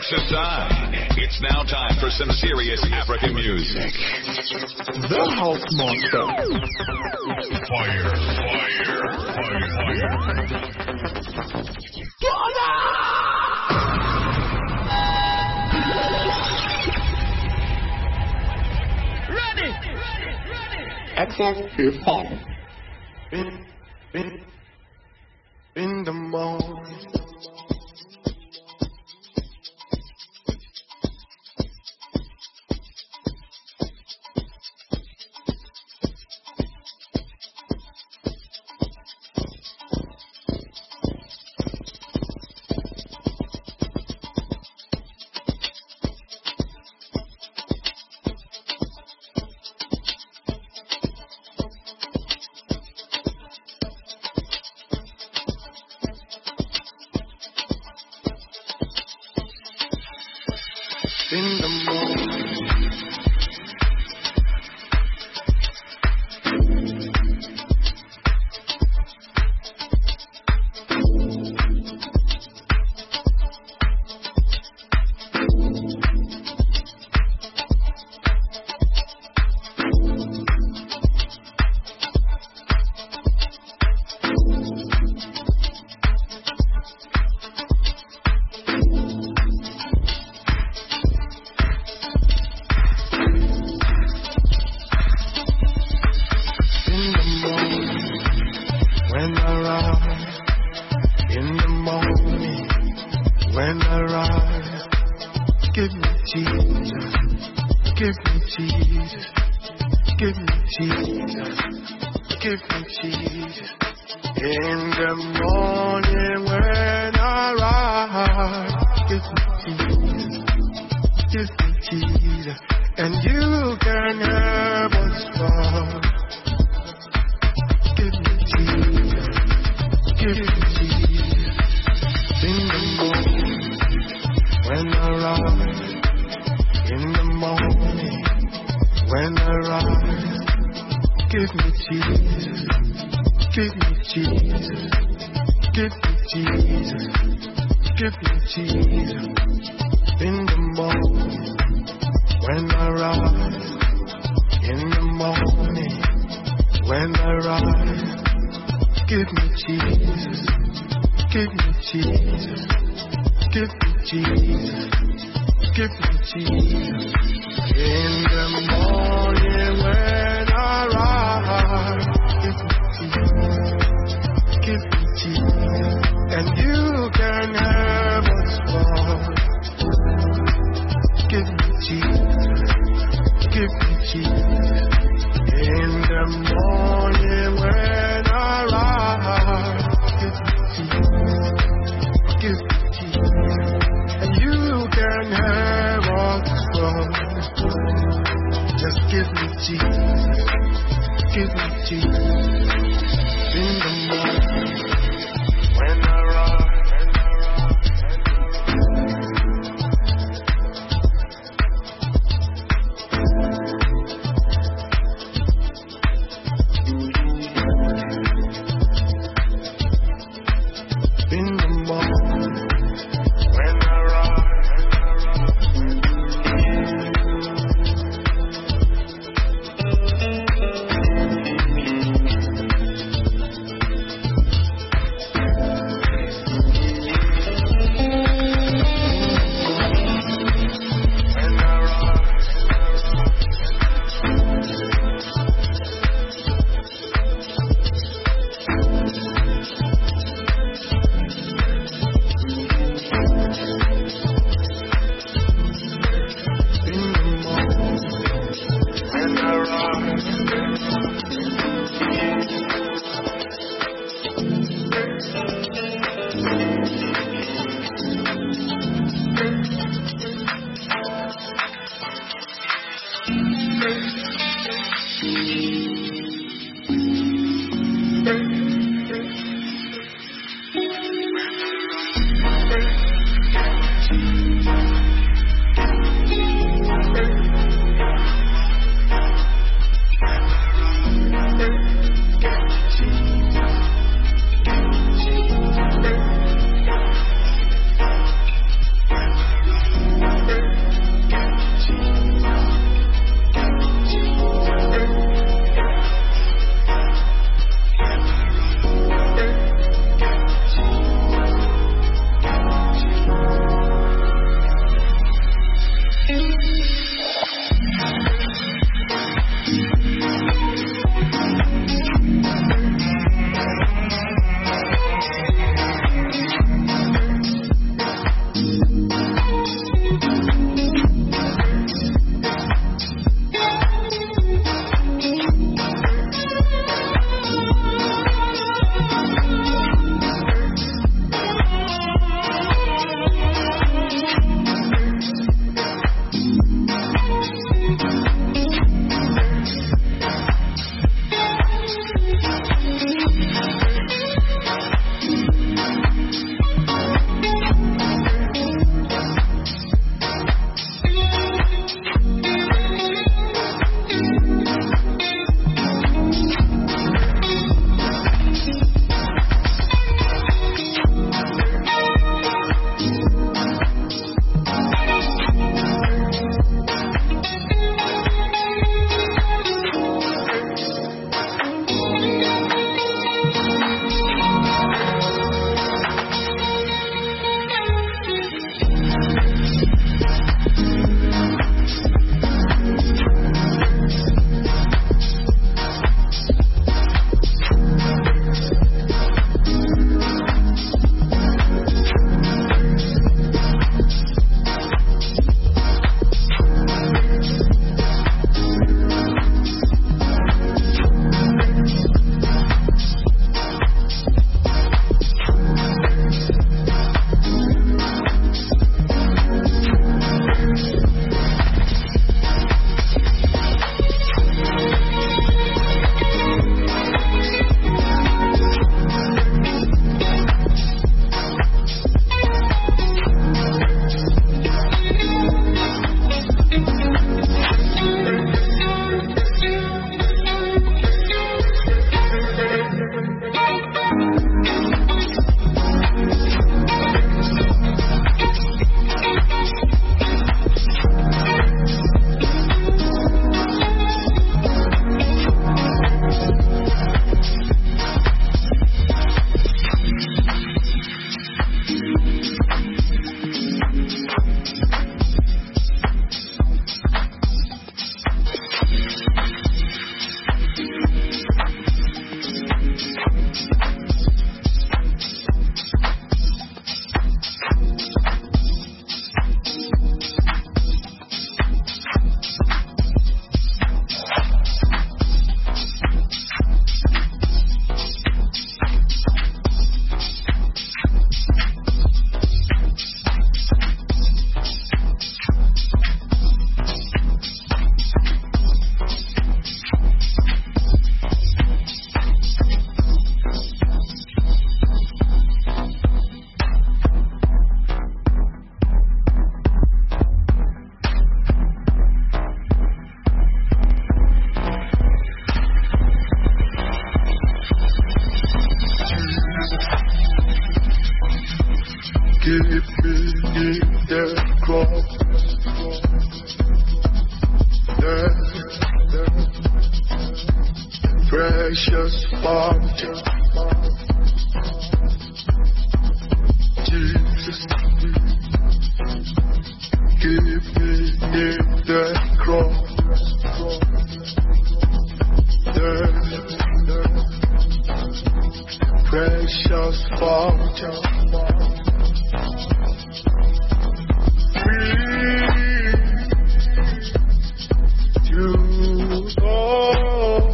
West Side. It's now time for some serious African music. The House Monster. Fire, fire, fire, Ready! XFM. In the morning. In the morning, when I rise, in the morning, when I rise, give me Jesus, give me Jesus, give me Jesus, give me Jesus. In the morning when I rise, give me Jesus, and you can have what's wrong. Give me Jesus, give me Jesus. In the morning when I rise, in the morning when I rise, give me Jesus, give me Jesus, give me Jesus, give me Jesus. In the morning when I rise, in the morning when I rise, give me Jesus, give me Jesus, give me Jesus, give me Jesus. In the morning when I rise, give me Jesus, and you can have what's wrong. Give me Jesus, give me Jesus. In the morning when I rise, give me Jesus, and you can have what's wrong. Just give me Jesus, Precious fountain, Jesus, give me that cross. Precious fountain, free to all.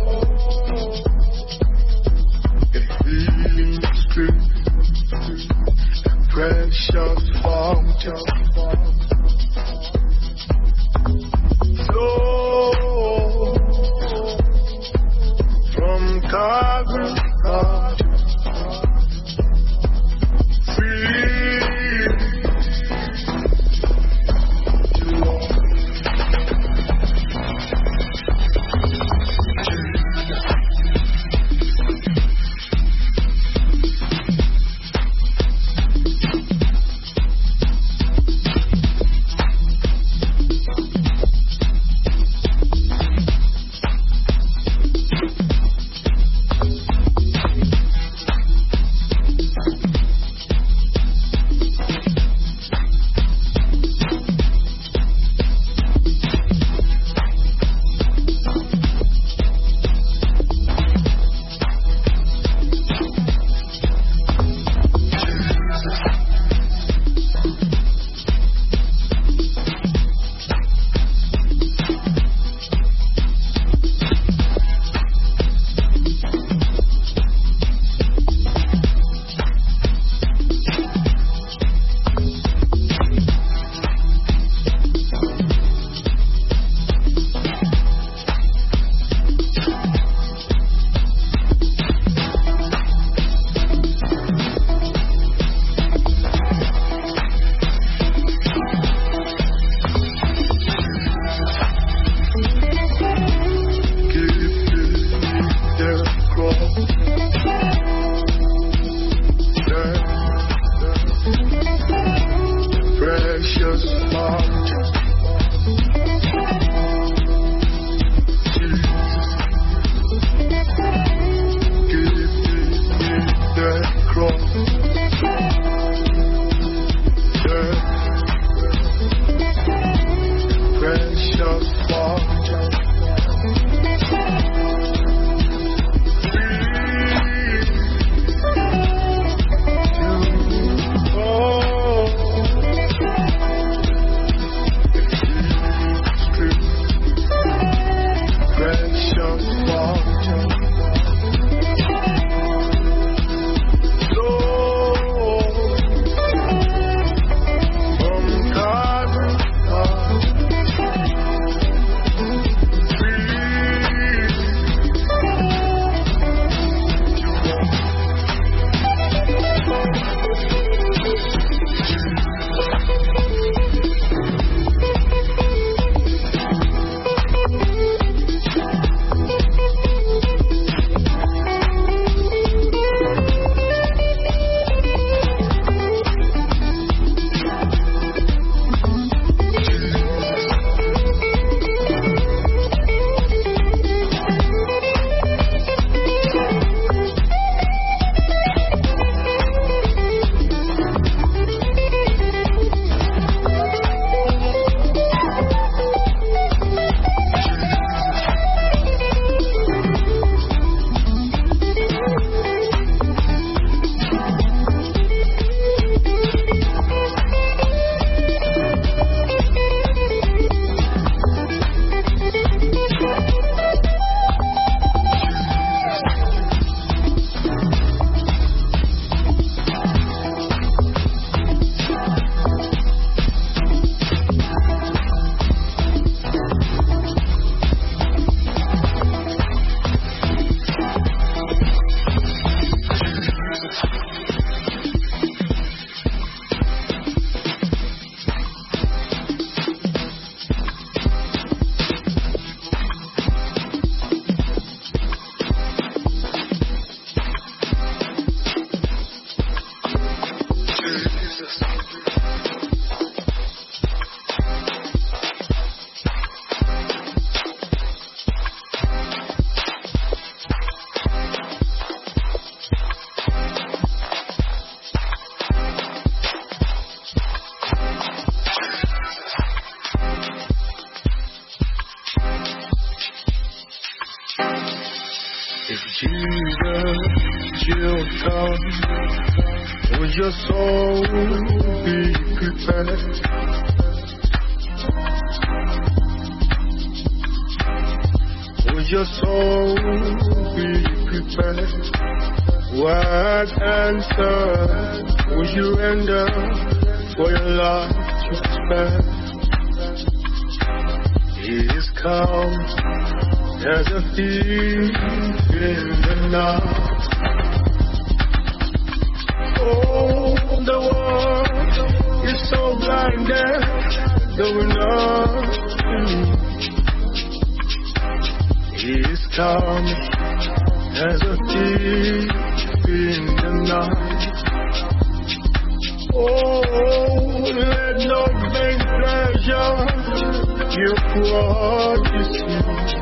Precious fountain, flow from Calvary, free to all. come. Will your soul be prepared? Will your soul be prepared? What answer would you render for your life to spare? He is come as a thief in the night. Oh, the world is so blinded, doing nothing. He is come as a thief in the night. Oh, let no vain pleasure give what you see.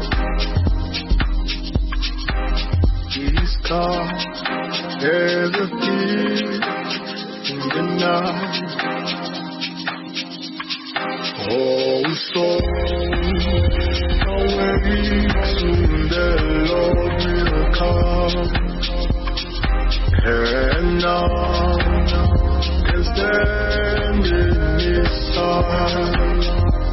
He's come as a thief in the night. Oh, soul, awake, soon the Lord will come. And now, can stand in His side.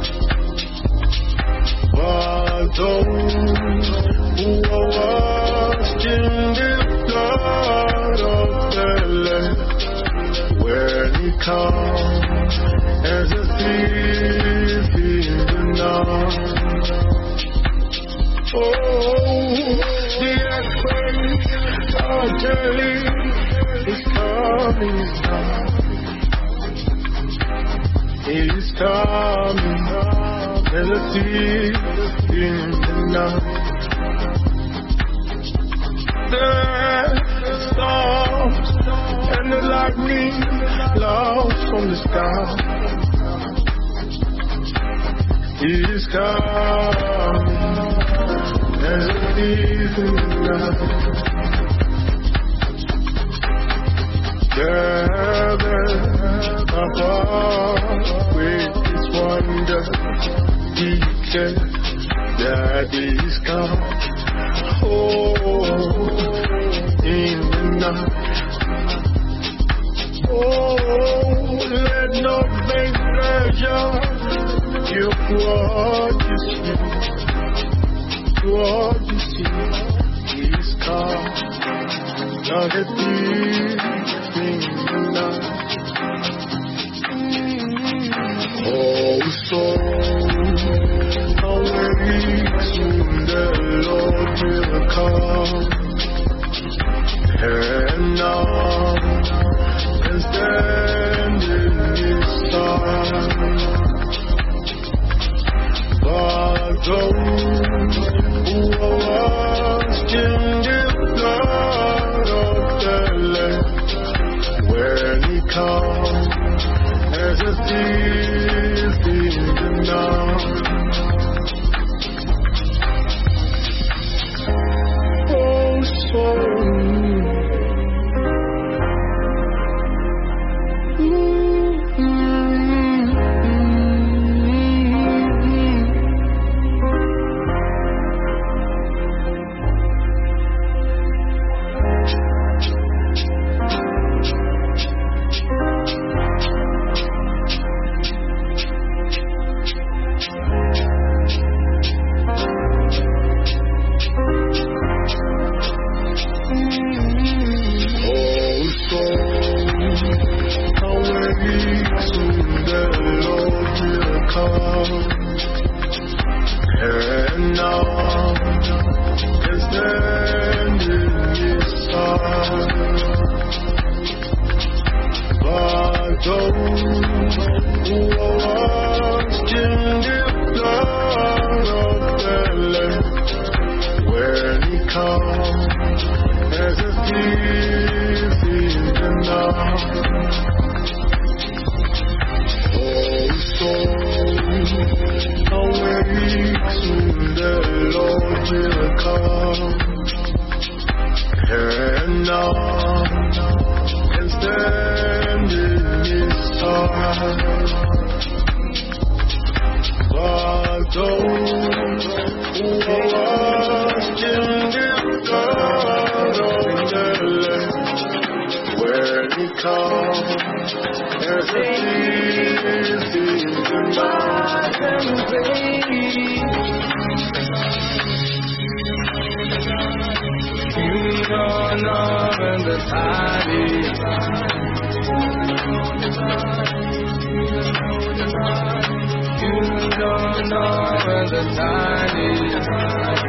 But those who are washed in the blood of the Lamb, when He comes as a thief in the night. Oh, the earthquake are telling His coming now. He's coming as a thief in the night. The storms and the lightning loud from the sky. He's coming as a thief in the night. Gather apart with His wonder, declare that He's come. Oh, in the night. Oh, let no vain pleasure give what you see. What you see, He's come, not a thief in the night. Oh, soul, awake, soon the Lord will come. And now, can stand in His side. But those who are washed in the blood of the Lamb, when He comes as a thief in the night. Oh, come. There's a season goodbye and rain. You don't know when the time is right. You don't know when the time is right.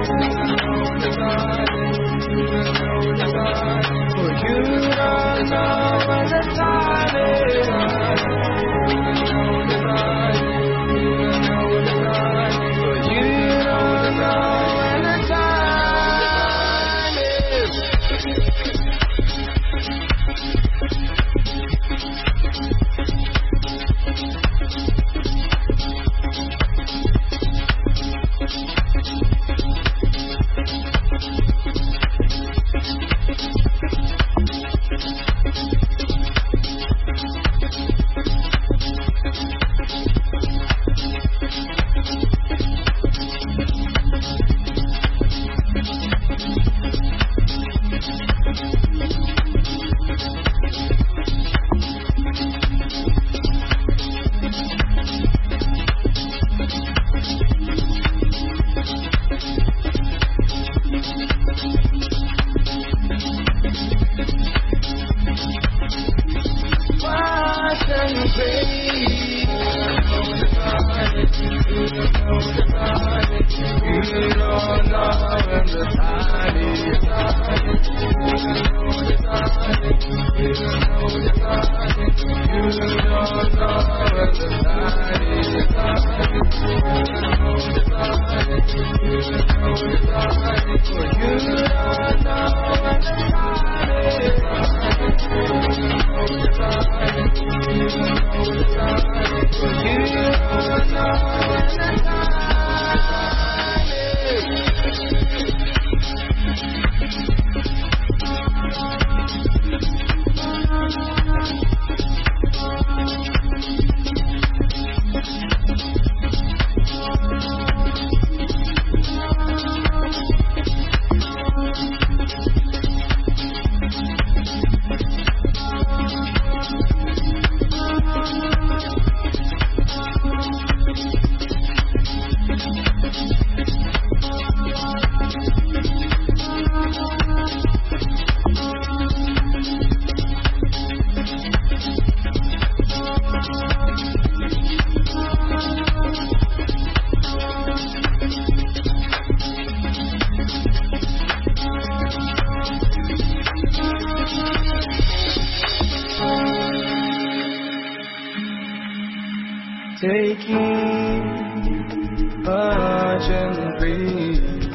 For you don't know when the time is right. For you don't know when the time is. Take it, watch and breathe.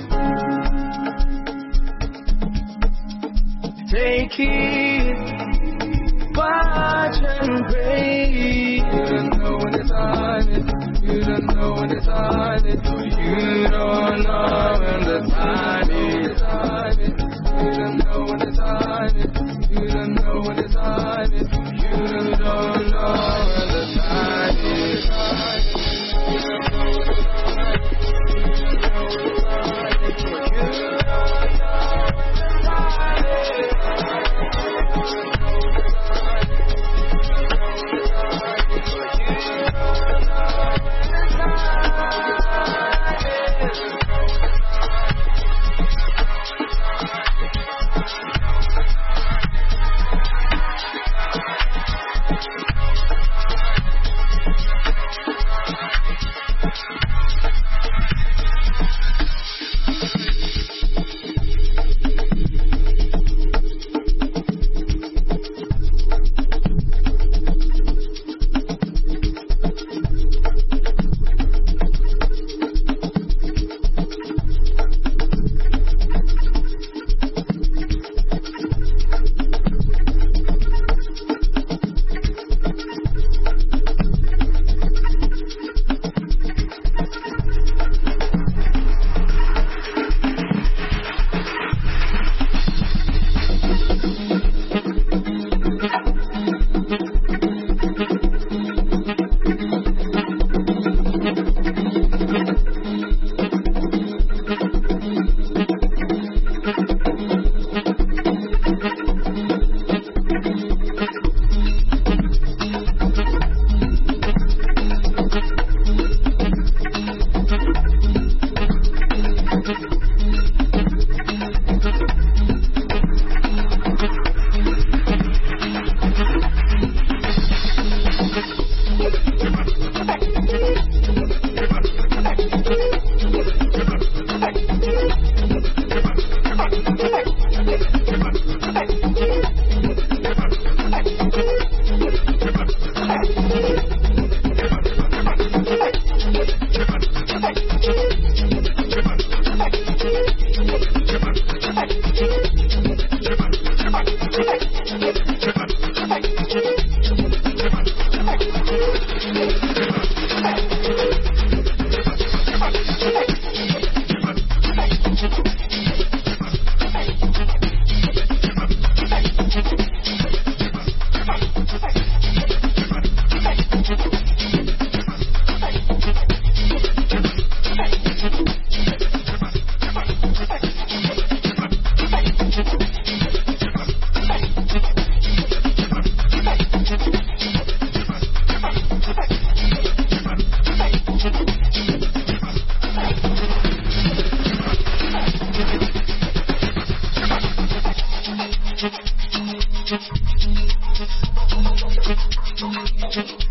Take it, watch and breathe. You don't know when it's on it. You don't know when it's on it. You don't know when the time is on it. You don't know when it's on it. You don't know when it's on it. You don't know when the time is on it. Thank you.